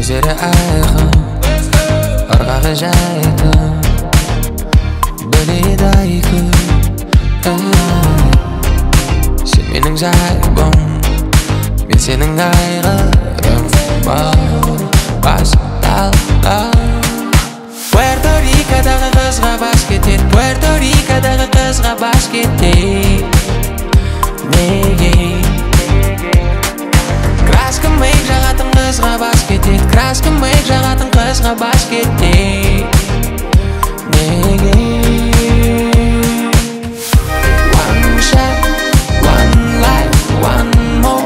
көздері айқын, ырғағы жайқын, біледі айқын. Сен менің жайбым, мен сенің айғырым. Басталды. Puerto Rico'дағы қызға бас кетеді, Puerto Rico'дағы қызға бас кетеді. Неге? Краска мейк жағатын қызға бас кетеді, краска мейк жағатын қызға бас кетеді. Неге? One shot, one life, one more.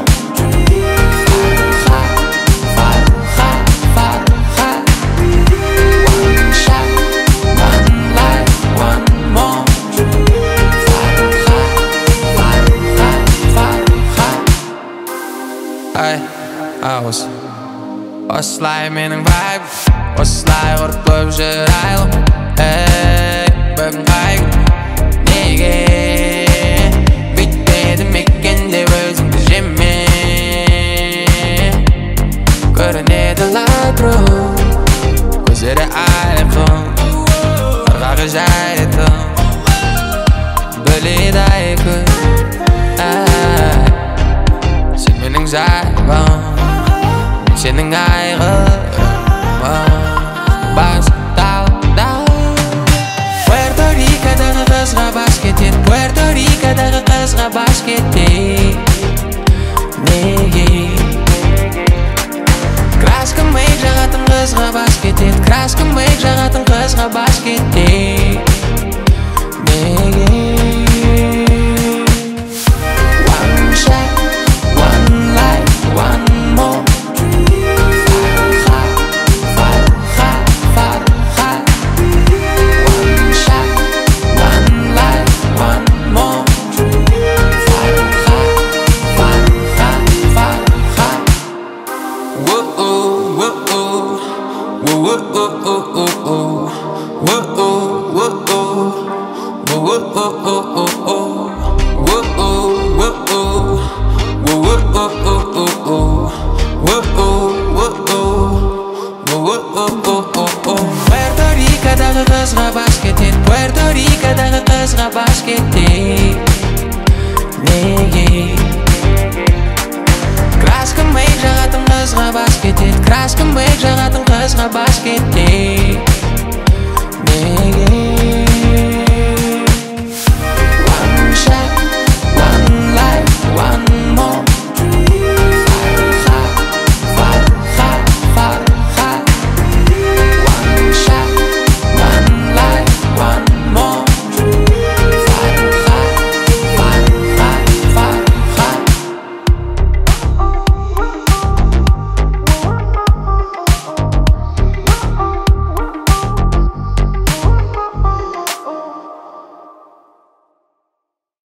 Осылай менің вайб, осылай ұрып көп жүр айлым. Бүгін қайғым, неге бүйтпеді мекен деп өзіңді жеме. Көрінеді лайтру, көздері айқын, ырғағы жайқын, біледі айқын. Сен менің жайбым, сенің айғырым. Басталды. Puerto Rico'дағы қызға бас кетеді, Puerto Rico'дағы қызға бас кетеді. Неге? Краска мейк жағатын қызға бас кетеді, краска мейк жағатын қызға бас кетеді. Неге? One shot, one life, one more. Puerto Rico'дағы қызға бас кетеді, Puerto Rico'дағы қызға бас кетеді. Неге? Краска мейк жағатын қызға бас кетеді, краска мейк жағатын қызға бас кетеді. Неге?